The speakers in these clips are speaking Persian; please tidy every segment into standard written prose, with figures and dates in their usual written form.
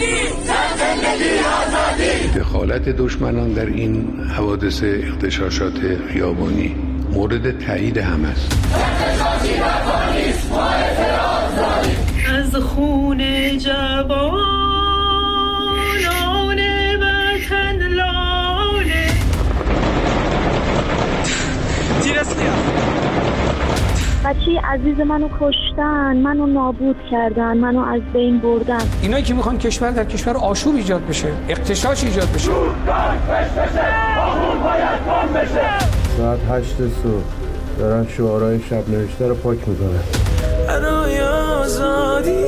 دخالت دشمنان در این حوادث اغتشاشات خیابانی مورد تایید هم است. از خون جوانان وطن لاله بچه عزیز منو کشتن، منو نابود کردن، منو از بین بردن. اینایی که میخوان کشور در کشور آشوب ایجاد بشه، اغتشاش ایجاد بشه. ساعت 8 صبح دارن شعارهای شب نوشته رو پاک میکنن. برای آزادی.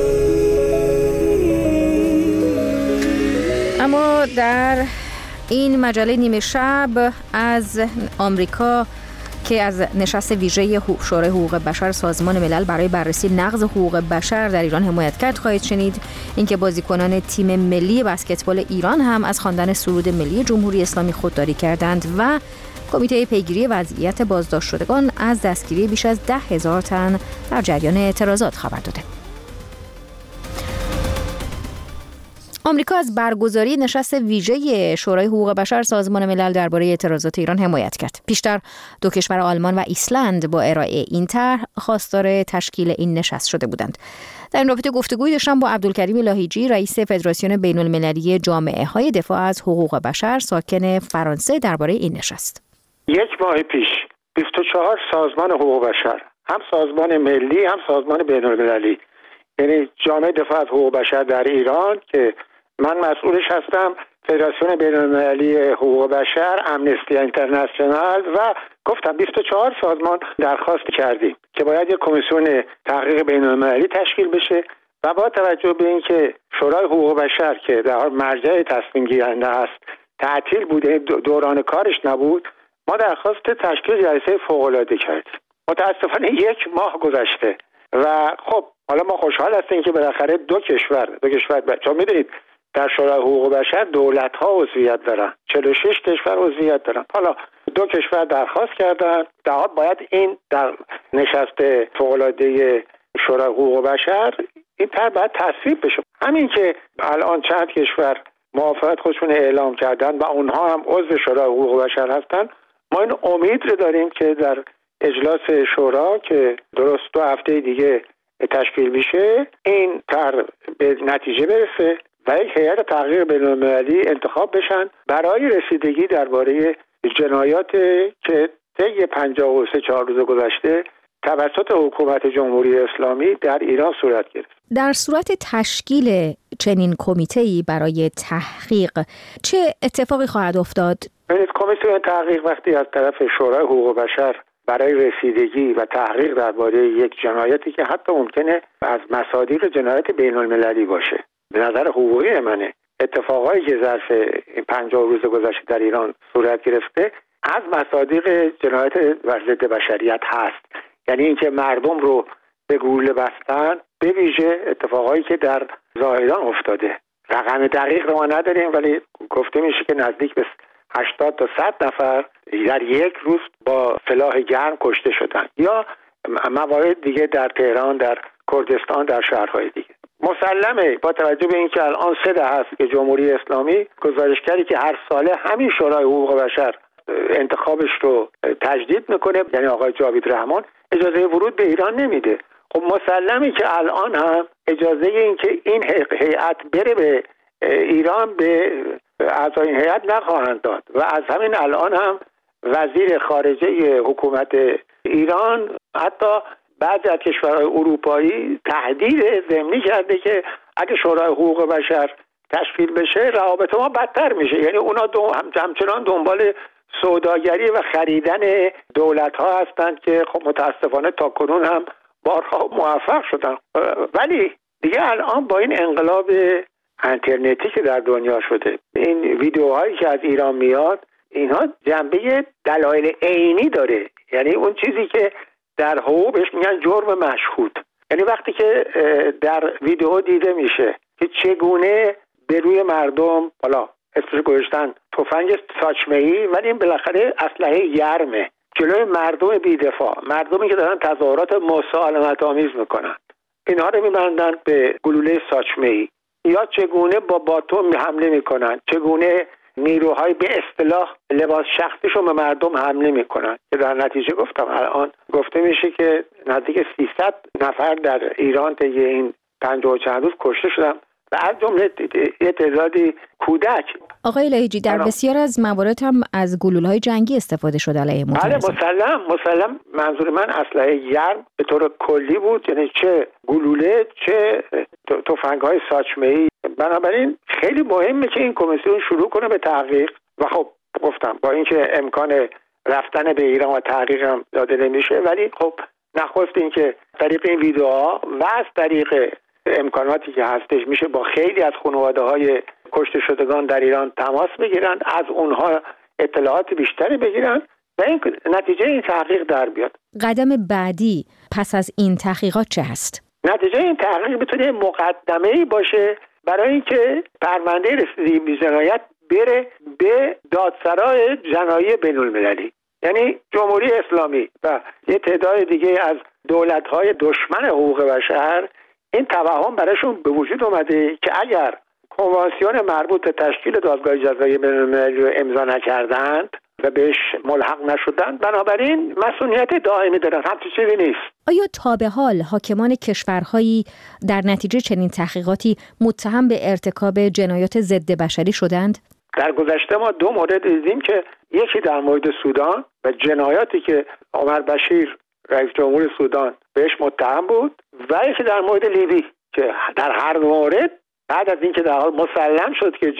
اما در این مجله نیمه شب از آمریکا که از نشست ویژه شورای حقوق بشر سازمان ملل برای بررسی نقض حقوق بشر در ایران حمایت کرد خواهید شنید. اینکه بازیکنان تیم ملی بسکتبال ایران هم از خواندن سرود ملی جمهوری اسلامی خودداری کردند و کمیته پیگیری وضعیت بازداشت شدگان از دستگیری بیش از 10,000 تن در جریان اعتراضات خبر داده. آمریکا از برگزاری نشست ویژه شورای حقوق بشر سازمان ملل درباره اعتراضات ایران حمایت کرد. پیشتر دو کشور آلمان و ایسلند با ارائه این طرح خواستار تشکیل این نشست شده بودند. در این رابطه گفتگویی داشتم با عبدالکریم لاهیجی، رئیس فدراسیون بین‌المللی جامعه های دفاع از حقوق بشر ساکن فرانسه درباره این نشست. یک ماه پیش 24 سازمان حقوق بشر، هم سازمان ملی هم سازمان بین‌المللی، یعنی جامعه دفاع از حقوق بشر در ایران که من مسئولش هستم، فدراسیون بین‌المللی حقوق بشر، امنستی اینترنشنال و گفتم 24 سازمان درخواست کردیم که باید یک کمیسیون تحقیق بین‌المللی تشکیل بشه و با توجه به اینکه شورای حقوق بشر که در حال مرجع تصمیم گیرنده است تعطیل بوده، دوران کارش نبود، ما درخواست تشکیل جلسه فوق‌العاده کردیم. متاسفانه یک ماه گذشته و خب حالا ما خوشحال هستیم که بالاخره دو کشور چون میدونید در شورای حقوق بشر دولت‌ها عضویت دارن، 46 کشور عضویت دارن. حالا دو کشور درخواست کردن، در باید این در نشست فوق‌العاده شورای حقوق بشر این طرح باید تصویب بشه. همین که الان چند کشور موافقت خودشون اعلام کردن و اونها هم عضو شورای حقوق بشر هستن، ما این امید رو داریم که در اجلاس شورا که درست 2 هفته دیگه تشکیل میشه این طرح به نتیجه برسه و یک هیئت تحقیق بین‌المللی انتخاب بشن برای رسیدگی درباره جنایات که طی 53 روز گذشته توسط حکومت جمهوری اسلامی در ایران صورت گرفت. در صورت تشکیل چنین کمیته‌ای برای تحقیق چه اتفاقی خواهد افتاد؟ کمیسیون تحقیق وقتی از طرف شورای حقوق بشر برای رسیدگی و تحقیق درباره یک جنایتی که حتی ممکنه از مصادیق جنایت بین‌المللی باشه، به نظر حقوقی منه، اتفاقایی که ظرف 50 روز گذشته در ایران صورت گرفته از مصادیق جنایت ضد بشریت هست، یعنی اینکه مردم رو به گلوله بستن، به ویژه اتفاقایی که در زاهدان افتاده. رقم دقیق رو ما نداریم ولی گفته میشه که نزدیک به 80 تا 100 نفر در یک روز با سلاح گرم کشته شدن یا موارد دیگه در تهران، در کردستان، در شهرهای دیگه. مسلمه با توجه به اینکه الان 3 هست که جمهوری اسلامی گزارشگری که هر ساله همین شورای حقوق بشر انتخابش رو تجدید میکنه، یعنی آقای جاوید رحمان اجازه ورود به ایران نمیده. خب مسلمه که الان هم اجازه این که این هیئت بره به ایران به اعضای این هیئت نخواهند داد و از همین الان هم وزیر خارجه حکومت ایران حتی بعضی از کشورهای اروپایی تهدید ضمنی کرده که اگه شورای حقوق بشر تشکیل بشه روابط ما بدتر میشه. یعنی اونا همچنان دنبال سوداگری و خریدن دولت ها هستند که خب متاسفانه تا کنون هم بارها موفق شدن، ولی دیگه الان با این انقلاب اینترنتی که در دنیا شده، این ویدیوهایی که از ایران میاد اینها جنبه دلایل عینی داره، یعنی اون چیزی که در حقوق بهش میگن جرم مشهود، یعنی وقتی که در ویدیو دیده میشه که چگونه به روی مردم، حالا اسمش گذاشتن تفنگ ساچمه‌ای، ولی این بالاخره اسلحه گرمه، جلوی مردم بی‌دفاع، مردمی که دارن تظاهرات مسالمت‌آمیز میکنن، اینها رو میبندن به گلوله ساچمه‌ای یا چگونه با باتوم حمله میکنن، چگونه نیروهای به اصطلاح لباس شخصیشون به مردم حمله میکنن که در نتیجه گفتم الان گفته میشه که نزدیک 300 نفر در ایران طی این 50 چند روز کشته شدن و از جمله یه تعدادی کودک. آقای لایحجی در بسیار از موارد هم از گلوله‌های جنگی استفاده شده علیه معترضان. بله مسلم منظور من اسلحه گرم به طور کلی بود، یعنی چه گلوله چه تفنگ‌های ساچمه‌ای. بنابراین خیلی مهمه که این کمیسیون شروع کنه به تحقیق و خب گفتم با اینکه امکان رفتن به ایران و تحقیق هم داده نمیشه، ولی خب نخواست این که طریق این ویدیوها و از طریق امکاناتی که هستش میشه با خیلی از خانواده‌های کشته شدگان در ایران تماس بگیرن، از اونها اطلاعات بیشتری بگیرن و این نتیجه این تحقیق در بیاد. قدم بعدی پس از این تحقیقات چه هست؟ نتیجه این تحقیق بتونه مقدمه‌ای باشه برای اینکه پرونده رسیدگی به جنایت بره به دادسرای جنایی بین‌المللی، یعنی جمهوری اسلامی و یه تعداد دیگه از دولت‌های دشمن حقوق بشر. این توهم براشون به وجود اومده که اگر کنوانسیون مربوط به تشکیل دادگاه جزایی بین‌المللی رو امضا نکردند و بهش ملحق نشدند، بنابراین مسئولیت دائمی دارن. همچین چیزی نیست. آیا تا به حال حاکمان کشورهایی در نتیجه چنین تحقیقاتی متهم به ارتکاب جنایات ضد بشری شدند؟ در گذشته ما 2 مورد دیدیم که یکی در مورد سودان و جنایاتی که عمر بشیر رئیس جمهور سودان بهش متهم بود و یکی در مورد لیبی که در هر مورد بعد از اینکه در حال مسلم شد که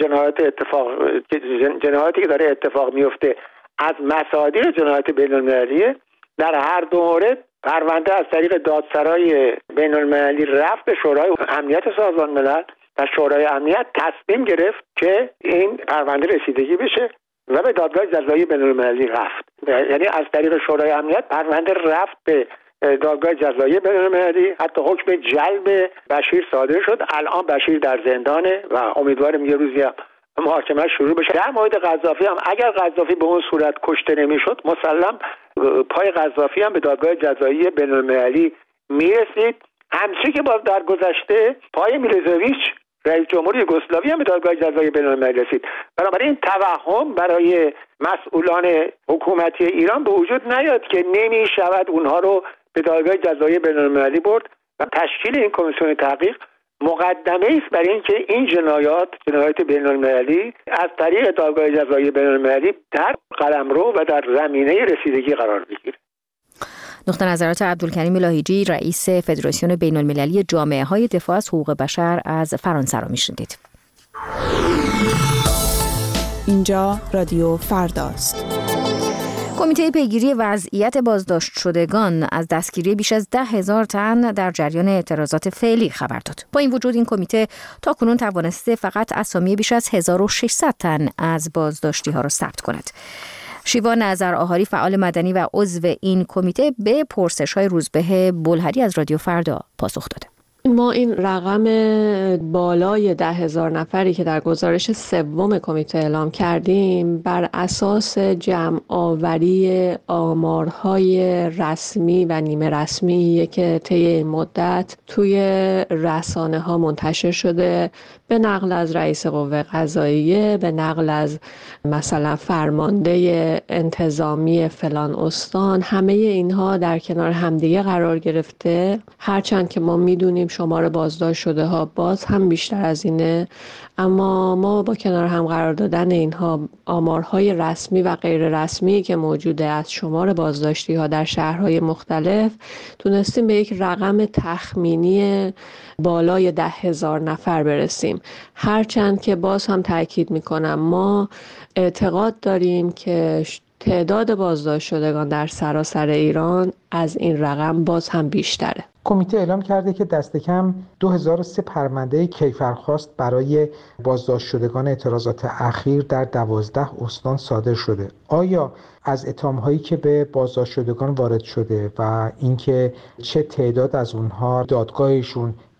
جنایاتی که داره اتفاق میفته از مصادیق جنایات بین‌المللیه، در هر 2 مورد پرونده از طریق دادسرای بین‌المللی رفت به شورای امنیت سازمان ملل و شورای امنیت تصمیم گرفت که این پرونده رسیدگی بشه و به دادگاه جزایی بین‌المللی رفت. یعنی از طریق شورای امنیت پرونده رفت به دادگاه جزایی بین‌المللی، حتی حکم جلب بشیر صادر شد. الان بشیر در زندانه و امیدوارم یه روزی محاکمه شروع بشه. در مورد قذافی هم اگر قذافی به اون صورت کشته نمیشد، مسلم پای قذافی هم به دادگاه جزایی بین‌المللی میرسید، همچنین که باز در گذشته پای میلوزویچ رئیس جمهور یوگسلاوی هم به دادگاه جزایی بین‌المللی رسید. بنابراین این توهم برای مسئولان حکومتی ایران به وجود نیاد که نمی‌شود اونها رو به دادگاه جزایی بین‌المللی برد و تشکیل این کمیسیون تحقیق مقدمه است برای اینکه این جنایات بین‌المللی از طریق دادگاه جزایی بین‌المللی در قلمرو و در زمینه رسیدگی قرار بگیره. نقطه نظرات عبدالکریم لایحجی رئیس فدراسیون بین‌المللی جامعه‌های دفاع از حقوق بشر از فرانسه را میشنیدید. اینجا رادیو فرداست. کمیته پیگیری وضعیت بازداشت شدگان از دستگیری بیش از 10,000 تن در جریان اعتراضات فعلی خبر داد. با این وجود این کمیته تاکنون توانسته فقط اسامی بیش از 1600 تن از بازداشتی ها را ثبت کند. شیوا نظر آهاری فعال مدنی و عضو این کمیته به پرسش‌های روزبه بلهری از رادیو فردا پاسخ داده. ما این رقم بالای 10,000 نفری که در گزارش سوم کمیته اعلام کردیم بر اساس جمع آوری آمارهای رسمی و نیمه رسمی که طی این مدت توی رسانه ها منتشر شده، به نقل از رئیس قوه قضاییه، به نقل از مثلا فرمانده انتظامی فلان استان، همه اینها در کنار همدیگه قرار گرفته. هرچند که ما میدونیم شمار بازداشت شده ها باز هم بیشتر از اینه، اما ما با کنار هم قرار دادن اینها آمارهای رسمی و غیر رسمی که موجوده از شمار بازداشتی ها در شهرهای مختلف تونستیم به یک رقم تخمینی بالای 10,000 نفر برسیم. هرچند که باز هم تاکید میکنم ما اعتقاد داریم که تعداد بازداشت شدگان در سراسر ایران از این رقم باز هم بیشتره. کمیته اعلام کرده که دست کم 2003 پرونده کیفرخواست برای بازداشت شدگان اعتراضات اخیر در 12 استان صادر شده. آیا از اتهام‌هایی که به بازداشت شدگان وارد شده و اینکه چه تعداد از اونها دادگاهشون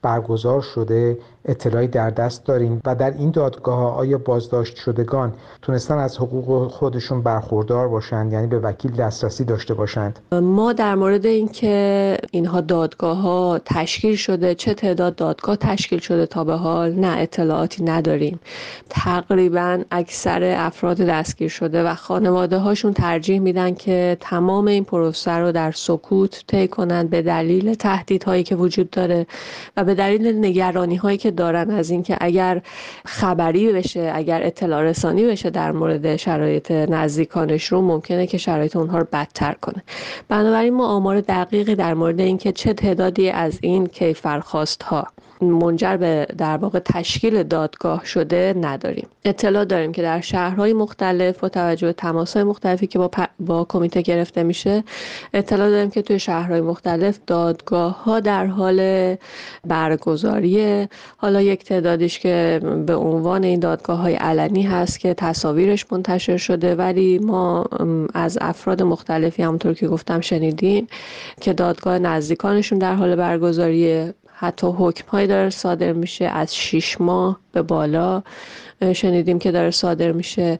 برگزار شده اطلاعی در دست دارین و در این دادگاه‌ها آیا بازداشت شدگان تونستن از حقوق خودشون برخوردار باشند، یعنی به وکیل دسترسی داشته باشند؟ ما در مورد اینکه اینها دادگاه‌ها تشکیل شده، چه تعداد دادگاه تشکیل شده تا به حال، نه اطلاعاتی نداریم. تقریبا اکثر افراد دستگیر شده و خانواده هاشون ترجیح میدن که تمام این پروسه رو در سکوت طی کنند به دلیل تهدیدهایی که وجود داره و به دلیل نگرانی‌هایی که دارن از اینکه اگر خبری بشه، اگر اطلاع رسانی بشه در مورد شرایط نزدیکانشون، ممکنه که شرایط اونها رو بدتر کنه. بنابراین ما آمار دقیقی در مورد اینکه چه تعدادی از این کیفرخواست‌ها منجر به در واقع تشکیل دادگاه شده نداریم. اطلاع داریم که در شهرهای مختلف با توجه به تماس‌های مختلفی که با کمیته گرفته میشه، اطلاع داریم که توی شهرهای مختلف دادگاه‌ها در حال برگزاریه. حالا یک تعدادیش که به عنوان این دادگاه‌های علنی هست که تصاویرش منتشر شده، ولی ما از افراد مختلفی همونطور که گفتم شنیدیم که دادگاه نزدیکانشون در حال برگزاریه. حتی حکم‌هایی داره صادر میشه از 6 ماه به بالا شنیدیم که داره صادر میشه.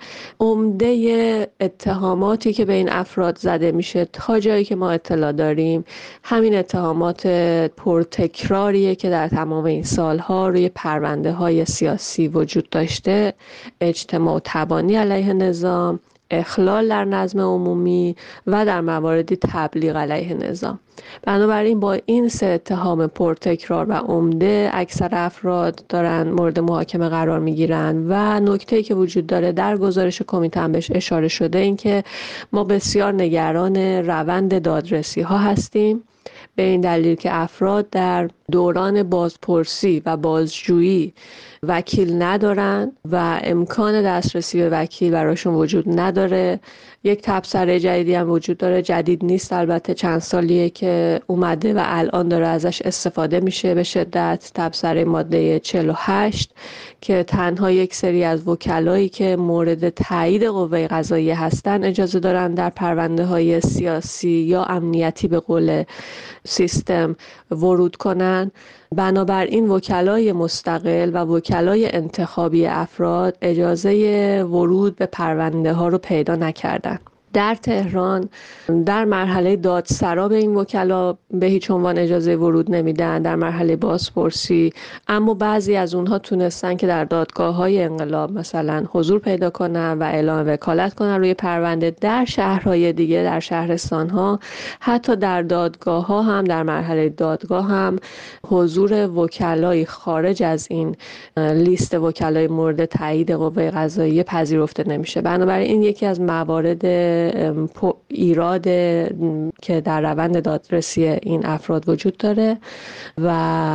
عمده اتهاماتی که به این افراد زده میشه تا جایی که ما اطلاع داریم همین اتهامات پرتکراریه که در تمام این سالها روی پرونده های سیاسی وجود داشته: اجتماع و تبانی علیه نظام، اخلال در نظم عمومی و در مواردی تبلیغ علیه نظام. بنابراین با این سه اتهام پرتکرار و عمده اکثر افراد دارن مورد محاکمه قرار میگیرن و نکته‌ای که وجود داره در گزارش کمیته هم بهش اشاره شده این که ما بسیار نگران روند دادرسی ها هستیم، به این دلیل که افراد در دوران بازپرسی و بازجویی وکیل ندارن و امکان دسترسی به وکیل براشون وجود نداره. یک تبصره جدیدی هم وجود داره، جدید نیست البته، چند سالیه که اومده و الان داره ازش استفاده میشه به شدت، تبصره ماده 48 که تنها یک سری از وکلایی که مورد تایید قوه قضاییه هستن اجازه دارن در پرونده های سیاسی یا امنیتی به قول سیستم ورود کنن. بنابراین وکلای مستقل و وکلای انتخابی افراد اجازه ورود به پرونده ها رو پیدا نکردن. در تهران در مرحله دادسرا به این وکلا به هیچ عنوان اجازه ورود نمیدن در مرحله بازپرسی، اما بعضی از اونها تونستن که در دادگاه‌های انقلاب مثلا حضور پیدا کنن و اعلام وکالت کنن روی پرونده. در شهرهای دیگه، در شهرستان‌ها، حتی در دادگاه‌ها هم، در مرحله دادگاه هم حضور وکلای خارج از این لیست وکلای مورد تایید قوه قضاییه پذیرفته نمیشه. بنابراین این یکی از موارد ایراد که در روند دادرسی این افراد وجود داره و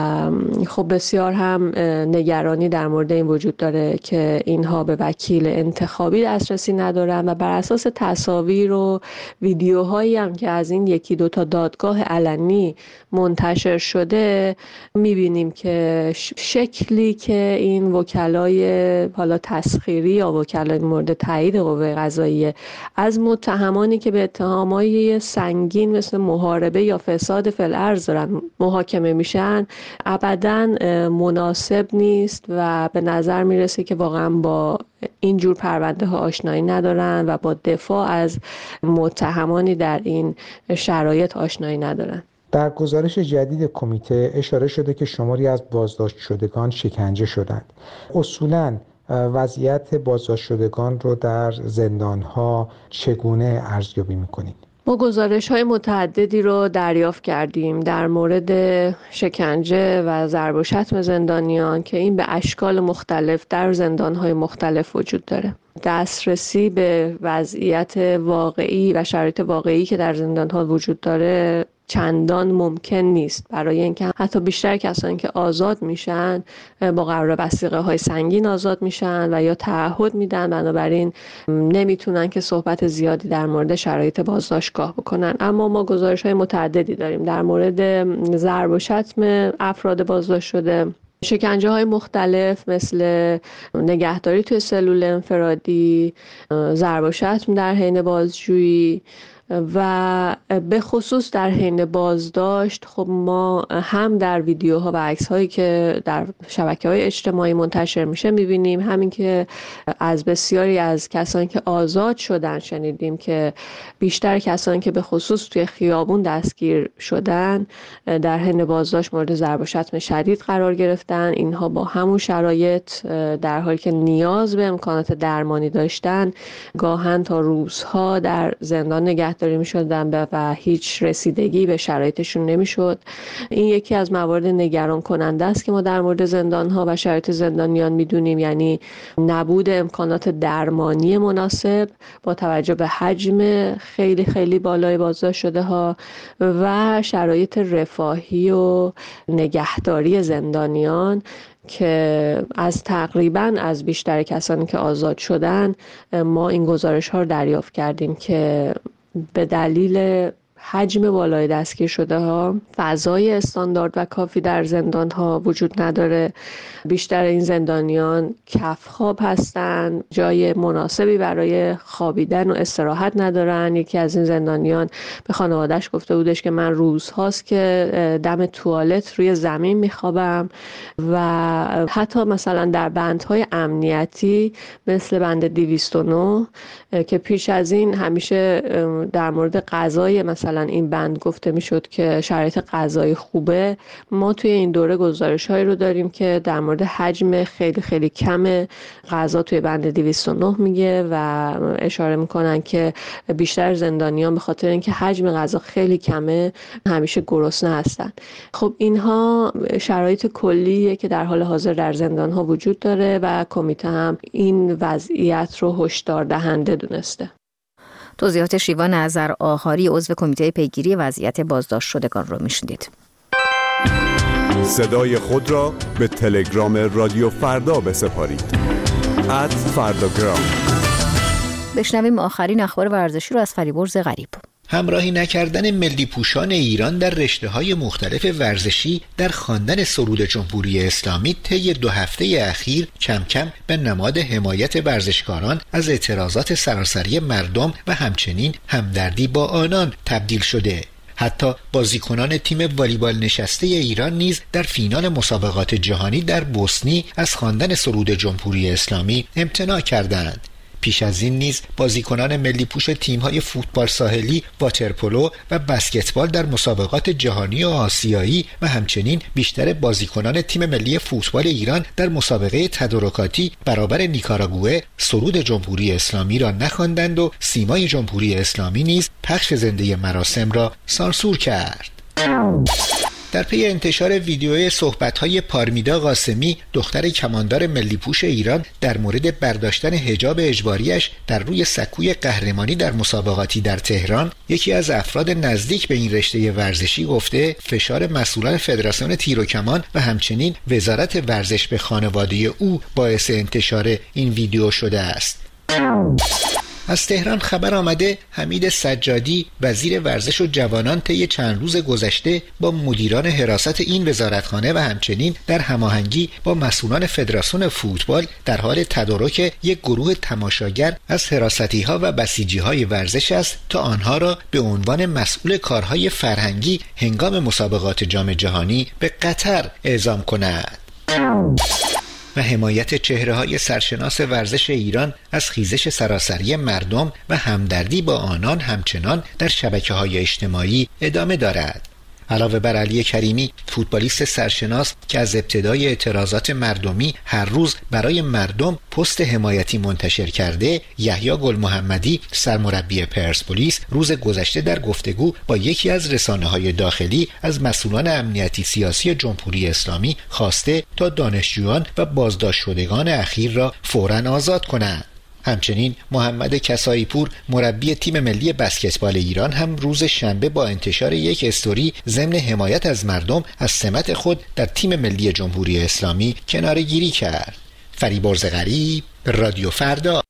خب بسیار هم نگرانی در مورد این وجود داره که اینها به وکیل انتخابی دسترسی ندارن و بر اساس تصاویر و ویدیوهایی هم که از این یکی دو تا دادگاه علنی منتشر شده میبینیم که شکلی که این وکلای حالا تسخیری یا وکلای مورد تایید قوه قضاییه از متهمانی که به اتهامای سنگین مثل محاربه یا فساد فی الارض دارن محاکمه میشن ابداً مناسب نیست و به نظر میرسه که واقعا با اینجور پرونده ها آشنایی ندارن و با دفاع از متهمانی در این شرایط آشنایی ندارن. در گزارش جدید کمیته اشاره شده که شماری از بازداشت شدگان شکنجه شدند. اصولاً وضعیت بازداشت شدگان رو در زندان‌ها چگونه ارزیابی می‌کنید؟ ما گزارش‌های متعددی رو دریافت کردیم در مورد شکنجه و ضرب و شتم زندانیان که این به اشکال مختلف در زندان‌های مختلف وجود داره. دسترسی به وضعیت واقعی و شرایط واقعی که در زندان‌ها وجود داره چندان ممکن نیست، برای اینکه حتی بیشتر کسانی که آزاد میشن با قرار وثیقه های سنگین آزاد میشن و یا تعهد میدن، بنابراین نمیتونن که صحبت زیادی در مورد شرایط بازداشتگاه بکنن. اما ما گزارش های متعددی داریم در مورد ضرب و شتم افراد بازداشت شده، شکنجه های مختلف مثل نگهداری توی سلول انفرادی، ضرب و شتم در حین بازجویی، و به خصوص در حین بازداشت خب ما هم در ویدیوها و عکس‌هایی که در شبکه‌های اجتماعی منتشر میشه می‌بینیم، همین که از بسیاری از کسانی که آزاد شدن شنیدیم که بیشتر کسانی که به خصوص توی خیابون دستگیر شدن در حین بازداشت مورد ضرب و شتم شدید قرار گرفتن. اینها با همون شرایط در حالی که نیاز به امکانات درمانی داشتن گاهن تا روزها در زندان نگهداری می‌شدن و هیچ رسیدگی به شرایطشون نمی‌شد. این یکی از موارد نگران کننده است که ما در مورد زندان‌ها و شرایط زندانیان می‌دونیم، یعنی نبود امکانات درمانی مناسب با توجه به حجم خیلی خیلی بالای بازداشت شده‌ها و شرایط رفاهی و نگهداری زندانیان که تقریباً از بیشتر کسانی که آزاد شدن ما این گزارش‌ها رو دریافت کردیم که به دلیل حجم بالای دستگیر شده ها فضای استاندارد و کافی در زندان ها وجود نداره. بیشتر این زندانیان کف خواب هستن، جای مناسبی برای خوابیدن و استراحت ندارن. یکی از این زندانیان به خانواده‌اش گفته بودش که من روزهاست که دم توالت روی زمین میخوابم و حتی مثلا در بندهای امنیتی مثل بند 209 که پیش از این همیشه در مورد غذای مثلا این بند گفته میشد که شرایط غذایی خوبه، ما توی این دوره گزارش‌هایی رو داریم که در مورد حجم خیلی خیلی کم غذا توی بند 209 میگه و اشاره میکنن که بیشتر زندانیان به خاطر اینکه حجم غذا خیلی کمه همیشه گرسنه هستن. خب اینها شرایط کلیه که در حال حاضر در زندان‌ها وجود داره و کمیته هم این وضعیت رو هشدار دهنده دونسته. توضیحات شیوا نظر آخاری عضو کمیته پیگیری وضعیت بازداشت شدگان رو میشنیدید. صدای خود را به تلگرام رادیو فردا بسپارید. @فرداگرام. بشنویم آخرین اخبار ورزشی رو از فریبرز غریب. همراهی نکردن ملی پوشان ایران در رشته‌های مختلف ورزشی در خواندن سرود جمهوری اسلامی طی 2 هفته اخیر کم کم به نماد حمایت ورزشکاران از اعتراضات سراسری مردم و همچنین همدردی با آنان تبدیل شده. حتی بازیکنان تیم والیبال نشسته ایران نیز در فینال مسابقات جهانی در بوسنی از خواندن سرود جمهوری اسلامی امتناع کردند. پیش از این نیز بازیکنان ملی پوش تیم‌های فوتبال ساحلی، واترپولو و بسکتبال در مسابقات جهانی و آسیایی و همچنین بیشتر بازیکنان تیم ملی فوتبال ایران در مسابقه تدارکاتی برابر نیکاراگوئه سرود جمهوری اسلامی را نخواندند و سیمای جمهوری اسلامی نیز پخش زنده مراسم را سانسور کرد. در پی انتشار ویدیوی صحبت‌های پارمیدا قاسمی، دختر کماندار ملی پوش ایران، در مورد برداشتن حجاب اجباریش در روی سکوی قهرمانی در مسابقاتی در تهران، یکی از افراد نزدیک به این رشته ورزشی گفته فشار مسئولان فدراسیون تیر و کمان و همچنین وزارت ورزش به خانواده او باعث انتشار این ویدیو شده است. از تهران خبر آمده حمید سجادی وزیر ورزش و جوانان طی چند روز گذشته با مدیران حراست این وزارتخانه و همچنین در هماهنگی با مسئولان فدراسیون فوتبال در حال تدارک یک گروه تماشاگر از حراستی‌ها و بسیجی‌های ورزش است تا آنها را به عنوان مسئول کارهای فرهنگی هنگام مسابقات جام جهانی به قطر اعزام کند. و حمایت چهره‌های سرشناس ورزش ایران از خیزش سراسری مردم و همدردی با آنان همچنان در شبکه‌های اجتماعی ادامه دارد. علاوه بر علی کریمی، فوتبالیست سرشناس که از ابتدای اعتراضات مردمی هر روز برای مردم پست حمایتی منتشر کرده، یحیی گل محمدی سرمربی پرسپولیس روز گذشته در گفتگو با یکی از رسانه‌های داخلی از مسئولان امنیتی سیاسی جمهوری اسلامی خواسته تا دانشجویان و بازداشت شدگان اخیر را فوراً آزاد کنند. همچنین محمد کسایی پور مربی تیم ملی بسکتبال ایران هم روز شنبه با انتشار یک استوری ضمن حمایت از مردم از سمت خود در تیم ملی جمهوری اسلامی کناره‌گیری کرد. فریبرز غریب، رادیو فردا.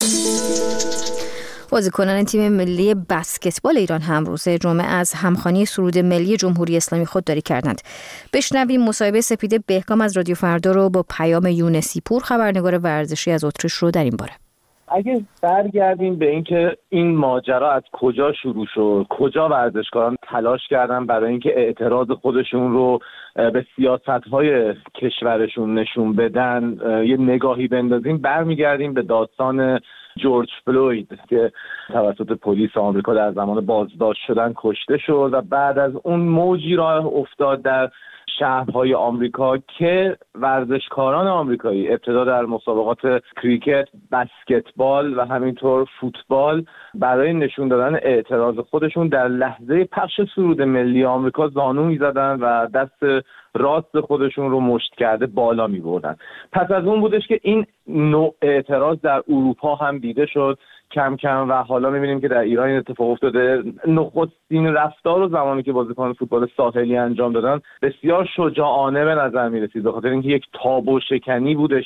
بازیکنان تیم ملی بسکتبال ایران هم روز جمعه از همخوانی سرود ملی جمهوری اسلامی خودداری کردند. بشنویم مصاحبه سپید بهگام از رادیو فردا رو با پیام یونسی پور خبرنگار ورزشی از اتریش رو در این باره. اگه برگردیم به اینکه این ماجرا از کجا شروع شد، کجا ورزشکاران تلاش کردن برای اینکه اعتراض خودشون رو به سیاست‌های کشورشون نشون بدن، یه نگاهی بندازیم، برمیگردیم به داستان جورج فلوید که توسط پلیس آمریکا در زمان بازداشت شدن کشته شد و بعد از اون موجی راه افتاد در شهرهای آمریکا که ورزشکاران آمریکایی ابتدا در مسابقات کریکت، بسکتبال و همینطور فوتبال برای نشون دادن اعتراض خودشون در لحظه پخش سرود ملی آمریکا زانو می‌زدن و دست راست خودشون رو مشت کرده بالا می‌بردن. پس از اون بودش که این نوع اعتراض در اروپا هم دیده شد کم کم و حالا می‌بینیم که در ایران این اتفاق افتاده. نخستین رفتار رو زمانی که بازیکن فوتبال ساحلی انجام دادن بسیار شجاعانه به نظر می‌رسید، به خاطر اینکه یک تابو شکنی بودش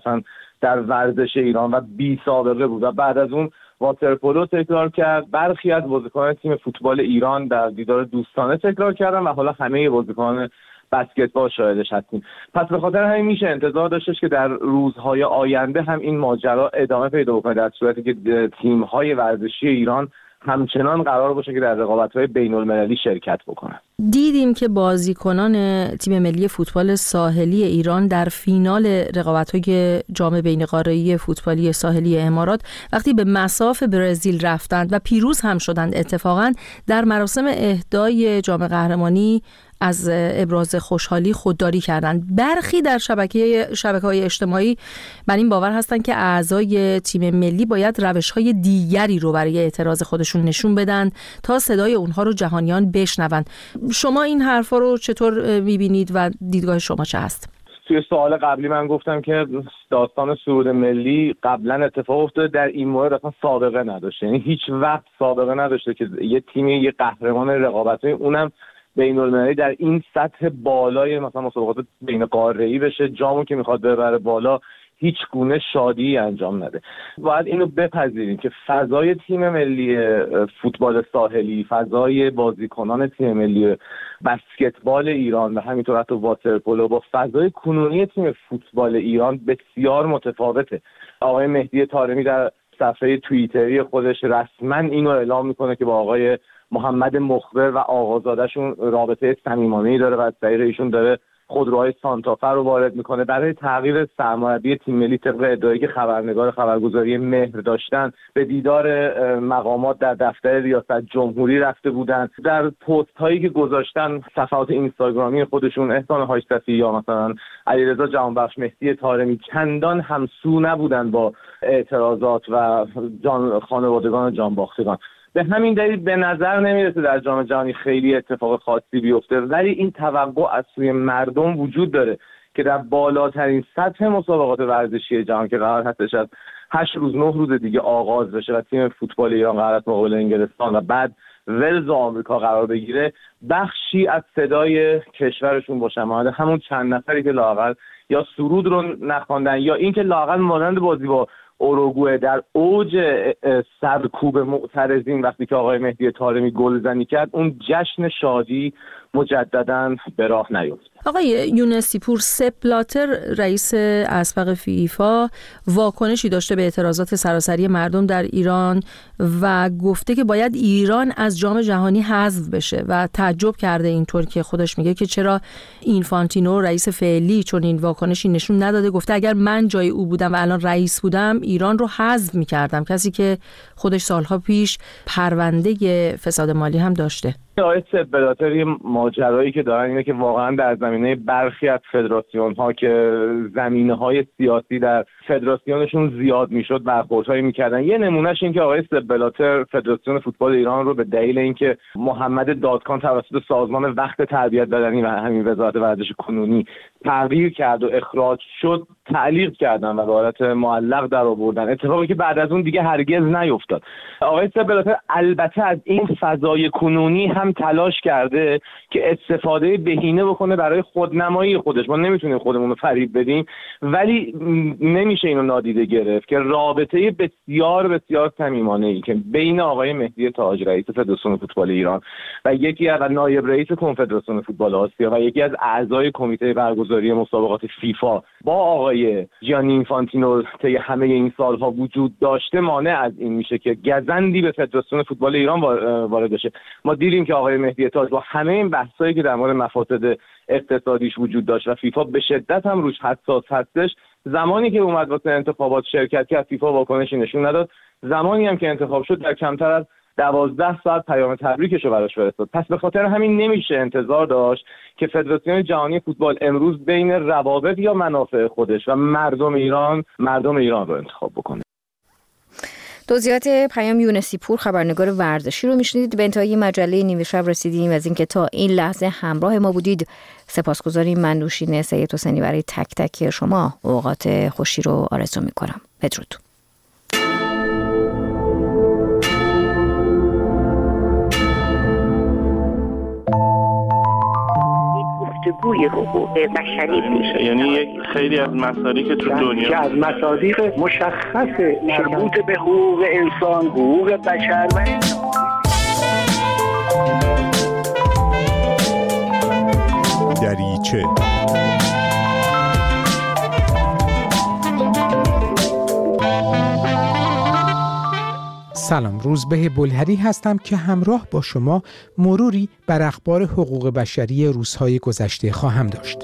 در ورزش ایران و بی سابقه بود و بعد از اون واترپولو تکرار کرد، برخی از بازیکنان تیم فوتبال ایران در دیدار دوستانه تکرار کردن و حالا همه بازیکنان بسکتبال شاهدش هستیم. پس به خاطر همین میشه انتظار داشتش که در روزهای آینده هم این ماجرا ادامه پیدا بکنه، در صورتی که تیم‌های ورزشی ایران همچنان قرار باشه که در رقابت‌های بین‌المللی شرکت بکنن. دیدیم که بازیکنان تیم ملی فوتبال ساحلی ایران در فینال رقابت‌های جام بین‌قاره‌ای فوتبالی ساحلی امارات وقتی به مصاف برزیل رفتند و پیروز هم شدند، اتفاقاً در مراسم اهدای جام قهرمانی از ابراز خوشحالی خودداری کردند. برخی در شبکه‌های اجتماعی بر این باور هستند که اعضای تیم ملی باید روش‌های دیگری رو برای اعتراض خودشون نشون بدن تا صدای اونها رو جهانیان بشنوند. شما این حرفا رو چطور می‌بینید و دیدگاه شما چه هست؟ توی سوال قبلی من گفتم که داستان سرود ملی قبلا اتفاق افتاده، در این مورد اصلا سابقه نداشته، یعنی هیچ وقت سابقه نداشته که یه تیمی یه قهرمان رقابت‌های اونم بین‌المللی در این سطح بالای مثلا مسابقات بین قاره‌ای بشه، جامو که میخواد ببره بالا هیچ گونه شادی انجام نده. باید اینو بپذیریم که فضای تیم ملی فوتبال ساحلی، فضای بازیکنان تیم ملی بسکتبال ایران و همینطور حتی واترپولو با فضای کنونی تیم فوتبال ایران بسیار متفاوته. آقای مهدی طارمی در صفحه توییتری خودش رسما اینو اعلام میکنه که با آقای محمد مخبر و آقازاده‌شون رابطه صمیمانه‌ای داره و از طریق ایشون داره خودروهای سانتافه رو وارد میکنه. برای تغییر سرمربی تیم ملی طبق ادعایی که خبرنگار خبرگزاری مهر داشتن به دیدار مقامات در دفتر ریاست جمهوری رفته بودن. در پست هایی که گذاشتن صفحات اینستاگرامی خودشون احسان حاج‌صفی یا مثلا علیرضا جهانبخش، مهدی طارمی چندان همسو نبودن با اعتراضات و خانوادگان جانباختگان. به همین دلیل به نظر نمیرسه در جام جهانی خیلی اتفاق خاصی بیفته، ولی این توقع از سوی مردم وجود داره که در بالاترین سطح مسابقات ورزشی جهان که قرار هستش از 8 روز 9 روز دیگه آغاز بشه و تیم فوتبال ایران قرار است مقابل انگلستان و بعد ولز و آمریکا قرار بگیره، بخشی از صدای کشورشون باشه، مانند همون چند نفری که لااقل یا سرود رو نخواندن یا اینکه لااقل مانند بازی با اوروگوئه در اوج سرکوب معترضین وقتی که آقای مهدی طارمی گلزنی کرد، اون جشن شادی مجدداً به راه نیفت. آقای یونسی پور، سپ بلاتر رئیس اسبق فیفا واکنشی داشته به اعتراضات سراسری مردم در ایران و گفته که باید ایران از جام جهانی حذف بشه و تعجب کرده اینطور که خودش میگه که چرا اینفانتینو رئیس فعلی چون این واکنشی نشون نداده. گفته اگر من جای او بودم و الان رئیس بودم ایران رو حذف میکردم، کسی که خودش سالها پیش پرونده فساد مالی هم داشته. آقای سپ بلاتر ماجرایی که دارن اینه که واقعا در زمینه برخی از فدراسیون ها که زمینه های سیاسی در فدراسیونشون زیاد میشد برخوردهایی میکردن. یه نمونهش این که آقای سپ بلاتر فدراسیون فوتبال ایران رو به دلیل اینکه محمد دادکان توسط سازمان وقت تربیت بدنی و همین وزارت ورزش کنونی تغییر کرد و اخراج شد تعلیق کردن و به حالت معلق در آوردن، اتفاقی که بعد از اون دیگه هرگز نیفتاد. آقای سپ بلاتر البته از این فضای کنونی هم هم تلاش کرده که استفاده بهینه بکنه برای خودنمایی خودش. ما نمیتونیم خودمون رو فریب بدیم، ولی نمیشه اینو نادیده گرفت که رابطه بسیار بسیار صمیمانه‌ای که بین آقای مهدی تاج رئیس فدراسیون فوتبال ایران و یکی از نایب رئیس کنفدراسیون فوتبال آسیا و یکی از اعضای کمیته برگزاری مسابقات فیفا با آقای جیانی اینفانتینو طی همه این سالها وجود داشته مانع از این میشه که گزندی به فدراسیون فوتبال ایران وارد بشه. ما دیدیم که آقای مهدی تاج با همه این بحثایی که در مورد مفاسد اقتصادیش وجود داشت و فیفا به شدت هم روش حساس هستش، زمانی که اومد واسه انتخابات شرکت کرد فیفا واکنشی نشون نداد. زمانی هم که انتخاب شد در کمتر از 12 ساعت پیام تبریکش رو براش فرستاد. پس به خاطر همین نمیشه انتظار داشت که فدراسیون جهانی فوتبال امروز بین روابط یا منافع خودش و مردم ایران رو انتخاب بکنه. توضیحات پیام یونسی پور، خبرنگار ورزشی رو میشنیدید. به انتهای مجله نیمه شب رسیدیم. از اینکه تا این لحظه همراه ما بودید سپاسگزاریم. من نوشین سید حسینی برای تک تک شما اوقات خوشی رو آرزو میکنم. بدرود. گفتگوی حقوق بشری میشه، یعنی خیلی از مسائلی که تو دنیا که از مصادیق مشخص مربوط به حقوق انسان، حقوق بشر و دریچه. سلام، روزبه بلهری هستم که همراه با شما مروری بر اخبار حقوق بشری روزهای گذشته خواهم داشت.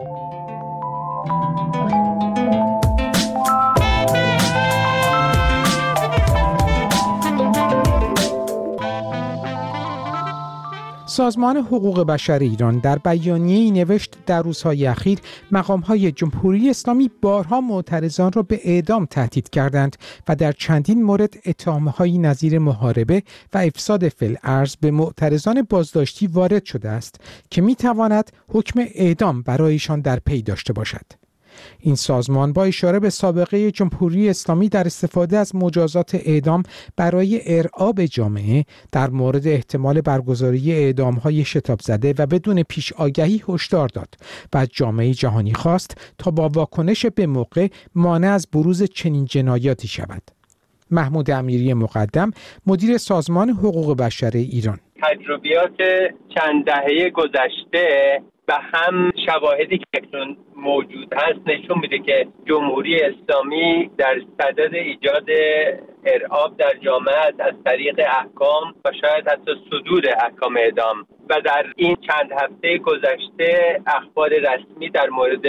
سازمان حقوق بشر ایران در بیانیه‌ای نوشت در روزهای اخیر مقام‌های جمهوری اسلامی بارها معترضان را به اعدام تهدید کردند و در چندین مورد اتهام‌هایی نظیر محاربه و افساد فی‌الارض به معترضان بازداشتی وارد شده است که می‌تواند حکم اعدام برایشان در پی داشته باشد. این سازمان با اشاره به سابقه جمهوری اسلامی در استفاده از مجازات اعدام برای ارعاب جامعه در مورد احتمال برگزاری اعدام‌های شتاب زده و بدون پیش آگهی هشدار داد و از جامعه جهانی خواست تا با واکنش به موقع مانع از بروز چنین جنایاتی شود. محمود امیری مقدم، مدیر سازمان حقوق بشر ایران: تجربیات چند دهه گذشته و هم شواهدی که اکنون موجود هست نشون میده که جمهوری اسلامی در صدد ایجاد ارعاب در جامعه از طریق احکام و شاید حتی صدور احکام اعدام و در این چند هفته گذشته اخبار رسمی در مورد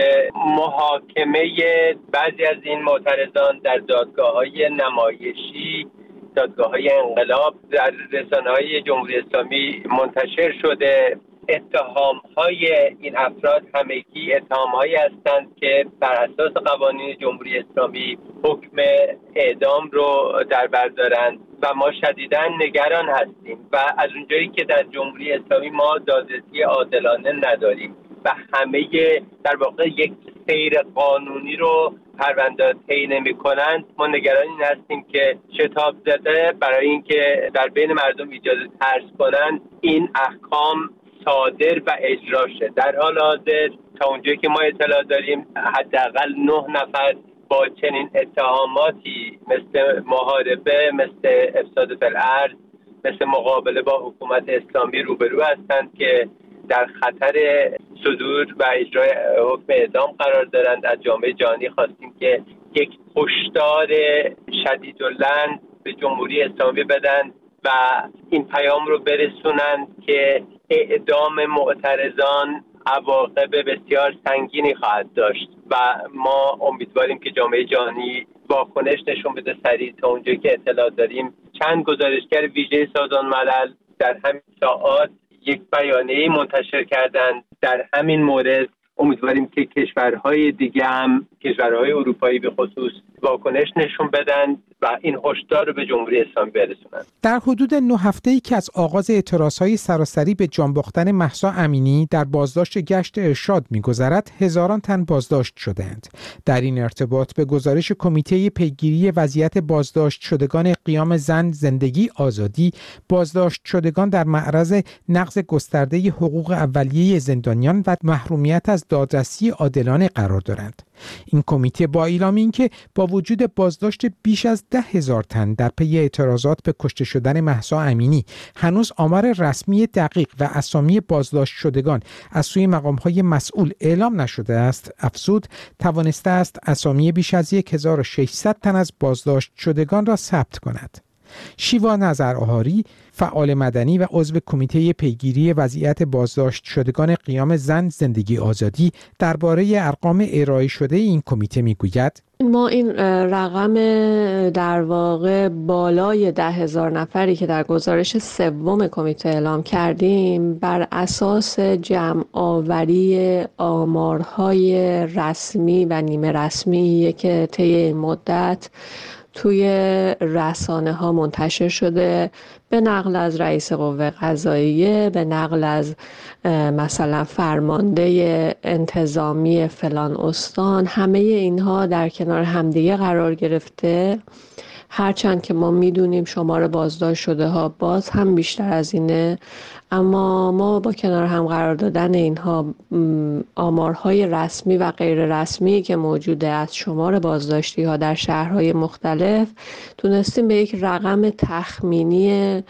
محاکمه بعضی از این معترضان در دادگاه‌های نمایشی، دادگاه‌های انقلاب در رسانه‌های جمهوری اسلامی منتشر شده. اتهام‌های این افراد همگی اتهام‌هایی هستند که بر اساس قوانین جمهوری اسلامی حکم اعدام رو در بر دارند و ما شدیداً نگران هستیم و از اونجایی که در جمهوری اسلامی ما دادرسی عادلانه نداریم و همه در واقع یک سیر قانونی رو پرونده طی نمی‌کنند، ما نگران این هستیم که شتاب زده برای اینکه در بین مردم ایجاد ترس کنند این احکام صادر و اجرا شد. در حال حاضر تا اونجایی که ما اطلاع داریم حداقل 9 نفر با چنین اتهاماتی مثل محاربه، مثل افساد فی‌الارض، مثل مقابله با حکومت اسلامی روبرو هستند که در خطر صدور و اجرای حکم اعدام قرار دارند. از جامعه جهانی خواستیم که یک هشدار شدیداللعن به جمهوری اسلامی بدن و این پیام رو برسونند که اعدام معترضان عواقب بسیار سنگینی خواهد داشت و ما امیدواریم که جامعه جهانی واکنش نشون بده سریع. تا اونجایی که اطلاع داریم چند گزارشگر ویژه سازمان ملل در همین ساعات یک بیانیه منتشر کردند در همین مورد. امیدواریم که کشورهای دیگه هم، کشورهای اروپایی به خصوص، واکنش نشون بدن و این هشدار رو به جمهوری اسلامی برسونن. در حدود 9 هفته‌ای که از آغاز اعتراضهای سراسری به جان باختن مهسا امینی در بازداشت گشت ارشاد می‌گذرد، هزاران تن بازداشت شدند. در این ارتباط به گزارش کمیته پیگیری وضعیت بازداشت شدگان قیام زن زندگی آزادی، بازداشت شدگان در معرض نقض گسترده حقوق اولیه زندانیان و محرومیت از دادرسی عادلانه قرار دارند. این کمیته با اعلام اینکه با وجود بازداشت بیش از 10,000 تن در پی اعتراضات به کشته شدن مهسا امینی، هنوز آمار رسمی دقیق و اسامی بازداشت شدگان از سوی مقام‌های مسئول اعلام نشده است، افزود توانسته است اسامی بیش از 1600 تن از بازداشت شدگان را ثبت کند. شیوا نظرآهاری، فعال مدنی و عضو کمیته پیگیری وضعیت بازداشت شدگان قیام زن زندگی آزادی، درباره ارقام ارائه شده این کمیته میگوید: ما این رقم در واقع بالای 10,000 نفری که در گزارش سوم کمیته اعلام کردیم بر اساس جمع آوری آمارهای رسمی و نیمه رسمی که طی این مدت توی رسانه ها منتشر شده، به نقل از رئیس قوه قضاییه، به نقل از مثلا فرمانده انتظامی فلان استان، همه اینها در کنار همدیگه قرار گرفته. هرچند که ما میدونیم شمار بازداشت شده ها باز هم بیشتر از اینه، اما ما با کنار هم قرار دادن اینها آمارهای رسمی و غیر رسمی که موجوده از شمار بازداشتی ها در شهرهای مختلف تونستیم به یک رقم تخمینی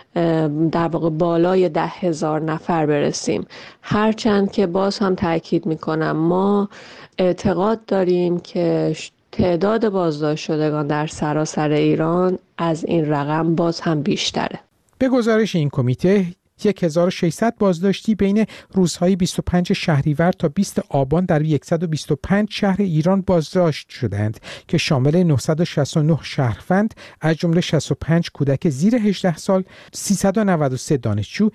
در واقع بالای 10,000 نفر برسیم. هرچند که باز هم تاکید میکنم ما اعتقاد داریم که تعداد بازداشت شدگان در سراسر ایران از این رقم باز هم بیشتره. به گزارش این کمیته 1600 بازداشتی بین روزهای 25 شهریور تا 20 آبان در 125 شهر ایران بازداشت شدند که شامل 969 شهروند از جمله 65 کودک زیر 18 سال، 393 دانشجو،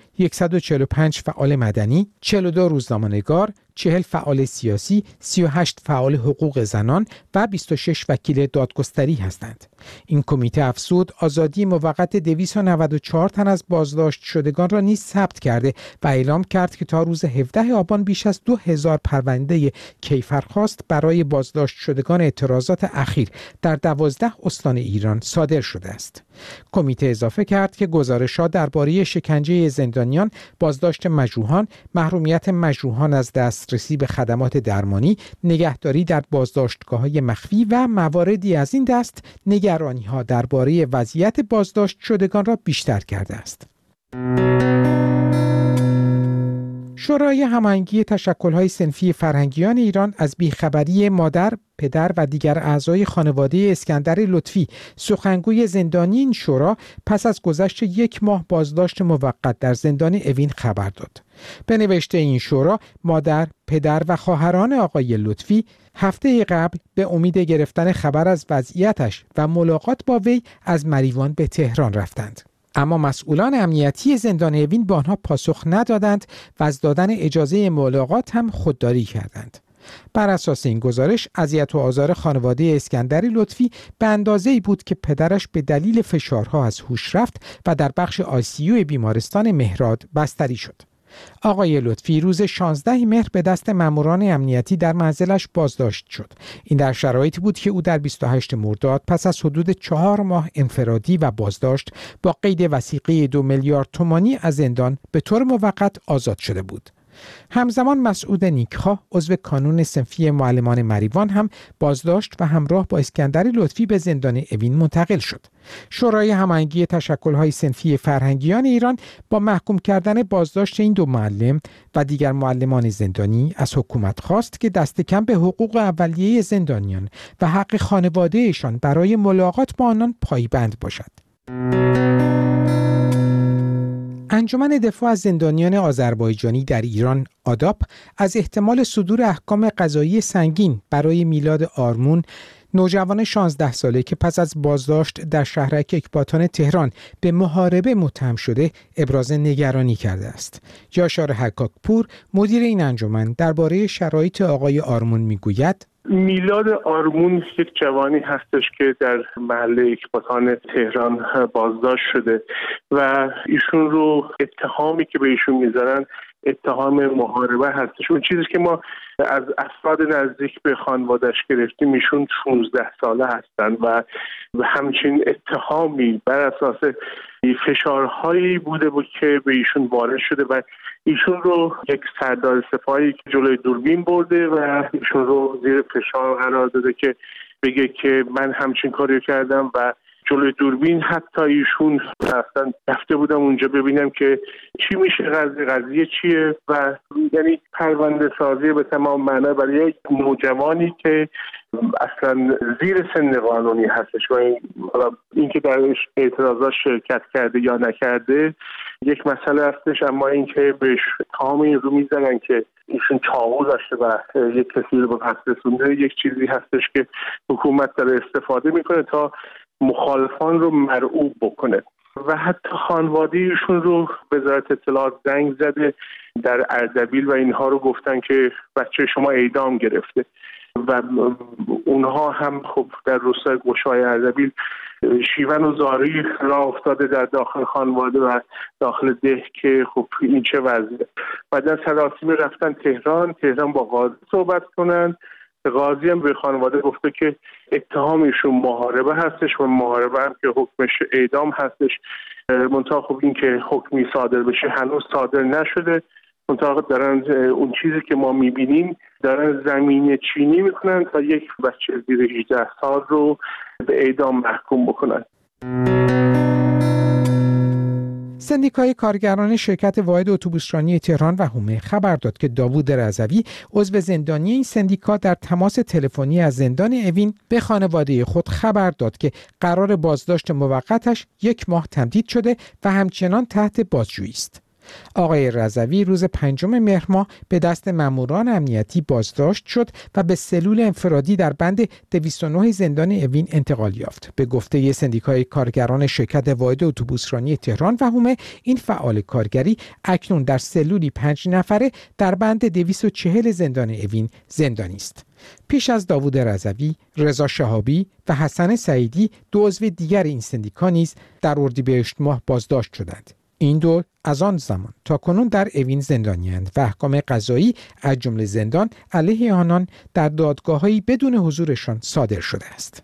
145 فعال مدنی، 42 روزنامه‌نگار، 40 فعال سیاسی، 38 فعال حقوق زنان و 26 وکیل دادگستری هستند. این کمیته افزود آزادی موقت 294 تن از بازداشت شدگان را نیز ثبت کرده و اعلام کرد که تا روز 17 آبان بیش از 2000 پرونده کیفرخواست برای بازداشت شدگان اعتراضات اخیر در 12 استان ایران صادر شده است. کمیته اضافه کرد که گزارش‌ها درباره شکنجه زندانیان، بازداشت مجروحان، محرومیت مجروحان از دسترسی به خدمات درمانی، نگهداری در بازداشتگاه‌های مخفی و مواردی از این دست نگرانی‌ها درباره وضعیت بازداشت شدگان را بیشتر کرده است. شورای هماهنگی تشکل‌های صنفی فرهنگیان ایران از بیخبری مادر، پدر و دیگر اعضای خانواده اسکندر لطفی، سخنگوی زندانی این شورا، پس از گذشت 1 ماه بازداشت موقت در زندان اوین خبر داد. به نوشته این شورا، مادر، پدر و خواهران آقای لطفی هفته قبل به امید گرفتن خبر از وضعیتش و ملاقات با وی از مریوان به تهران رفتند. اما مسئولان امنیتی زندان اوین به آنها پاسخ ندادند و از دادن اجازه ملاقات هم خودداری کردند. بر اساس این گزارش، اذیت و آزار خانواده اسکندر لطفی به اندازه‌ای بود که پدرش به دلیل فشارها از هوش رفت و در بخش آی‌سی‌یو بیمارستان مهراد بستری شد. آقای لطفی روز 16 مهر به دست ماموران امنیتی در منزلش بازداشت شد. این در شرایطی بود که او در 28 مرداد پس از حدود 4 ماه انفرادی و بازداشت با قید وثیقه 2 میلیارد تومانی از زندان به طور موقت آزاد شده بود. همزمان مسعود نیکخواه، عضو کانون صنفی معلمان مریوان، هم بازداشت و همراه با اسکندر لطفی به زندان اوین منتقل شد. شورای هماهنگی تشکل‌های صنفی فرهنگیان ایران با محکوم کردن بازداشت این 2 معلم و دیگر معلمان زندانی از حکومت خواست که دست کم به حقوق اولیه زندانیان و حق خانواده‌شان برای ملاقات با آنان پایبند باشد. انجمن دفاع از زندانیان آذربایجانی در ایران آداپ از احتمال صدور احکام قضایی سنگین برای میلاد آرمون، نوجوان 16 ساله که پس از بازداشت در شهرک اکباتان تهران به محاربه متهم شده ابراز نگرانی کرده است. یاشار حکاکپور مدیر این انجمن درباره شرایط آقای آرمون میگوید: میلاد آرمون یک جوانی هستش که در محله اکباتان تهران بازداشت شده و ایشون رو اتهامی که به ایشون میذارن اتهام محاربه هستش. اون چیزی که ما از افراد نزدیک به خانواده‌اش گرفتیم ایشون 16 ساله هستند و همچین اتهامی بر اساس فشارهایی بوده که به ایشون وارد شده و ایشون رو یک سردار سپاهی که جلوی دوربین برده و ایشون رو زیر فشار قرار داده که بگه که من همچین کاری کردم و جلوی دوربین حتی ایشون اصلا رفته بودم اونجا ببینم که چی میشه، قضیه چیه و یعنی پرونده سازی به تمام معنا برای یک نوجوانی که اصلا زیر سن قانونی هستش و اینکه در اعتراضات شرکت کرده یا نکرده یک مسئله هستش، اما اینکه بهش تمام این رو میزنن که ایشون چاقو داشته و یک کسی رو به قتل رسونده یک چیزی هستش که حکومت داره استفاده میکنه تا مخالفان رو مرعوب بکنه و حتی خانواده ایشون رو وزارت اطلاعات زنگ زده در اردبیل و اینها رو گفتن که بچه شما اعدام گرفته و اونها هم خب در روستای گشای اردبیل شیون و زاری راه افتاده در داخل خانواده و داخل ده که خب این چه وضعیه. بعد سراسیم رفتن تهران با قاضی صحبت کنن. قاضی هم به خانواده گفته که اتهامشون محاربه هستش و محاربه هم که حکمش اعدام هستش. منتها خب این که حکمی صادر بشه هنوز صادر نشده. منتها دارن اون چیزی که ما میبینیم دارن زمینه چینی میکنن تا یک بچه زیر 18 سال رو به اعدام محکوم بکنن. سندیکای کارگران شرکت واحد اتوبوسرانی تهران و حومه خبر داد که داوود رضوی عضو زندانی این سندیکا در تماس تلفنی از زندان اوین به خانواده خود خبر داد که قرار بازداشت موقتش 1 ماه تمدید شده و همچنان تحت بازجویی است. آقای رضوی روز 5 مهر ماه به دست ماموران امنیتی بازداشت شد و به سلول انفرادی در بند 209 زندان اوین انتقال یافت. به گفته سندیکای کارگران شرکت واحد اتوبوسرانی تهران و حومه این فعال کارگری اکنون در سلولی 5 نفره در بند 240 زندان اوین زندانی است. پیش از داوود رضوی، رضا شهابی و حسن سعیدی 2 عضو دیگر این سندیکا نیز در اردیبهشت ماه بازداشت شدند. این دو از آن زمان تا کنون در اوین زندانی‌اند و احکام قضایی از جمله زندان علیه آنان در دادگاه‌هایی بدون حضورشان صادر شده است.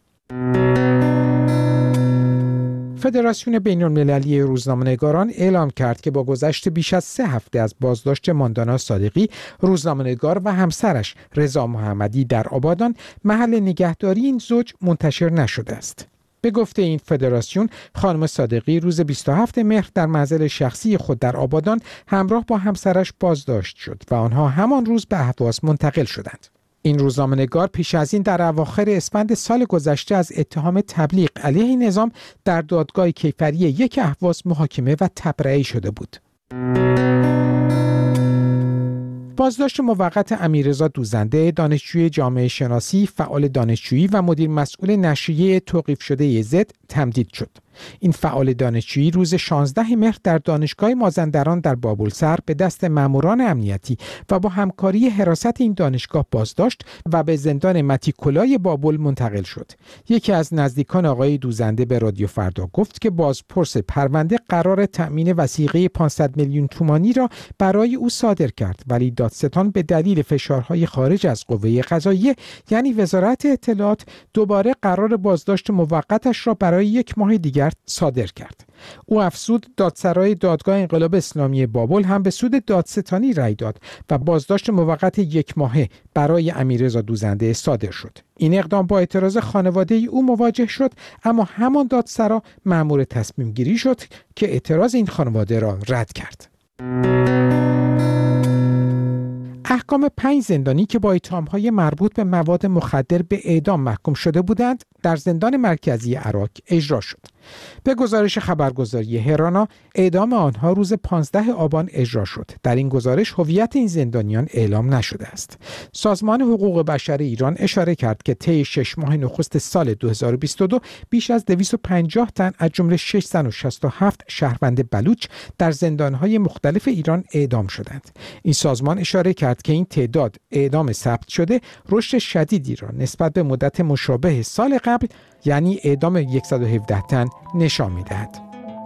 فدراسیون بین‌المللی روزنامه‌نگاران اعلام کرد که با گذشت بیش از 3 هفته از بازداشت ماندانا صادقی، روزنامه‌نگار و همسرش رضا محمدی در آبادان، محل نگهداری این زوج منتشر نشده است. به گفته این فدراسیون، خانم صادقی روز 27 مهر در منزل شخصی خود در آبادان همراه با همسرش بازداشت شد و آنها همان روز به اهواز منتقل شدند. این روزنامه‌نگار پیش از این در اواخر اسفند سال گذشته از اتهام تبلیغ علیه نظام در دادگاه کیفری 1 اهواز محاکمه و تبرئه شده بود. بازداشت موقت امیررضا دوزنده، دانشجوی جامعه شناسی، فعال دانشجویی و مدیر مسئول نشریه توقیف شده زد تمدید شد. این فعال دانشجویی روز 16 مهر در دانشگاه مازندران در بابلسر به دست ماموران امنیتی و با همکاری حراست این دانشگاه بازداشت و به زندان متیکولای بابل منتقل شد. یکی از نزدیکان آقای دوزنده به رادیو فردا گفت که بازپرس پرونده قرار تأمین وثیقه 500 میلیون تومانی را برای او صادر کرد، ولی دادستان به دلیل فشارهای خارج از قوه قضاییه یعنی وزارت اطلاعات دوباره قرار بازداشت موقتش را برای 1 ماه دیگر صادر کرد. او افزود دادسرای دادگاه انقلاب اسلامی بابل هم به سود دادستانی رأی داد و بازداشت موقت 1 ماهه برای امیررضا دوزنده صادر شد. این اقدام با اعتراض خانواده او مواجه شد، اما همان دادسرا مأمور تصمیم گیری شد که اعتراض این خانواده را رد کرد. احکام 5 زندانی که با اتهام‌های مربوط به مواد مخدر به اعدام محکوم شده بودند در زندان مرکزی عراق اجرا شد. به گزارش خبرگزاری هرانا، اعدام آنها روز 15 آبان اجرا شد. در این گزارش هویت این زندانیان اعلام نشده است. سازمان حقوق بشر ایران اشاره کرد که طی 6 ماه نخست سال 2022 بیش از 250 تن از جمله 667 شهروند بلوچ در زندان‌های مختلف ایران اعدام شدند. این سازمان اشاره کرد که این تعداد اعدام ثبت شده رشد شدیدی را نسبت به مدت مشابه سال قبل، یعنی اعدام 117 تن، نشان می‌دهد.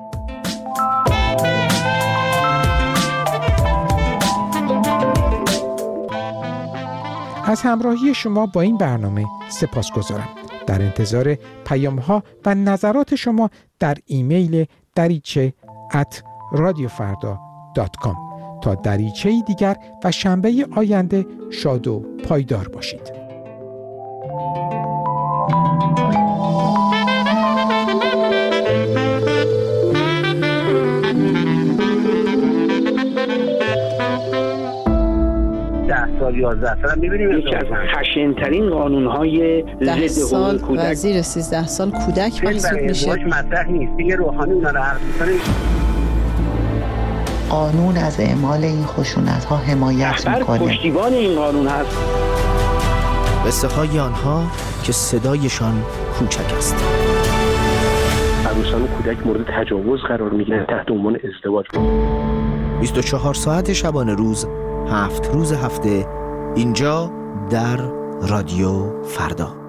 از همراهی شما با این برنامه سپاسگزارم. در انتظار پیام‌ها و نظرات شما در ایمیل dariche@radiofarda.com. تا دریچه‌ای دیگر و شنبه آینده شاد و پایدار باشید. سال 11 سال می‌بینیم یکی از خشن‌ترین قانون‌های ضد حقوق کودک و زیر 13 سال کودک محسوب میشه. مطرح نیست دیگه. روحانی اونا رو حرف می‌زنه. قانون از اعمال این خشونت‌ها حمایت می‌کنه. پشتیبان این قانون هست. قصه‌های آنها که صدایشان کوچک است. عروسان و کودک مورد تجاوز قرار می‌گیرند تحت عنوان ازدواج. 24 ساعت شبانه روز، 7 روز هفته، اینجا در رادیو فردا.